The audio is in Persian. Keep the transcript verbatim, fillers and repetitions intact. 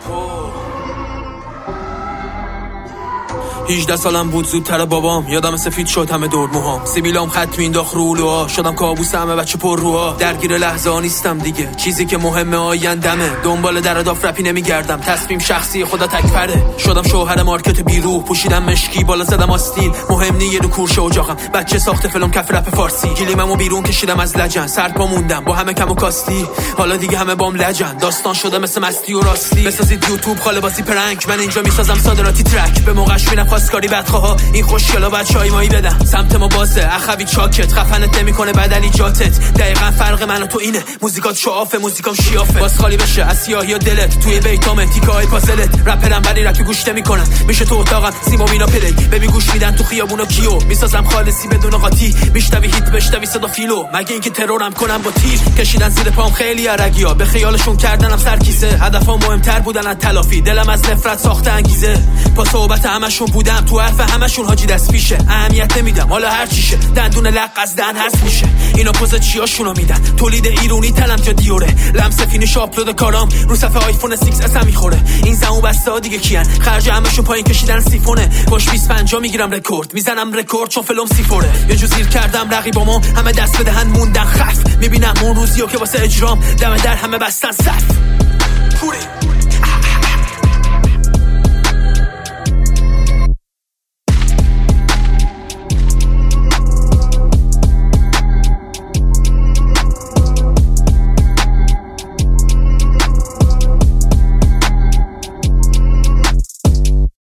هجده سالم بود زودتر بابام، یادم سفید شد همه دور موهام، سیبیلام خط مینداخت رو لوها، شدم کابوس همه بچه پر روها. درگیر لحظه ها نیستم دیگه، چیزی که مهمه آیندمه، دنبال در داف رپی نمیگردم، تصمیم شخصی خدا تکفره. شدم شوهر مارکت بیروح، پوشیدم مشکی بالا زدم آستین، مهم نی یه رو کورش اجاقم، بچه ساخت فیلم کف رپ فارسی، گلیممو بیرون کشیدم از لجن، سر پا موندم با همه کم و کاستی، حالا دیگه همه بام لجن، داستان شده مثل مستی و راستی. بسازید یوتیوب خاله باسی پرنک، من اینجا میسازم صادراتی ترک، به موقعش میرم خواستگاری بدخواها، این خوشگلا بچهای مایی بدن، سمت ما بازه اخوی چاکت، خفنت نمیکنه بدلی جاتت، دقیقاً فرق من و تو اینه، موزیکات شعافه موزیکام شیافه، باز خالی بشه از سیاهی و دلت، توی بیتام تیکای پازلت، رپرم ولی رپی گوش نمیکنن، میشه تو اتاقم سیما مینا پلی، ببین گوش میدن تو خیابونا کیو، میسازم خالصی بدون قاطی، میشتوی هیت بشتوی صدا فیلو، مگه اینکه ترورم کنم با تیر، کشیدن زیر پام خیلی عرگیا، به خیالشون کردنم سرکیسه، هدفم مهمتر بودن از تلافی، دلم از نفرت ساخته انگیزه، با صحبت همشون بودم تو حرف همشون حاجی دست پیشه، اهمیت نمیدم حالا هر چیشه، دندون لق از دهن هست میشه، اینا پوز چیاشونو میدن، تولید ایرونی تلم جا دیوره، لمس فینیش آپلود کارام رو صفحه آیفون سیکس اس میخوره، این زمو بسته دیگه کیان، خرج همشون پایین کشیدن سیفونه، باش بیست پنجاه میگیرم رکورد، میزنم رکورد چون فلم سیفوره، یه جو زیر کردم رقیبامو، همه دست بدهن موندن خف، میبینم اون روزیو که واسه اجرام دم در همه بستن صف.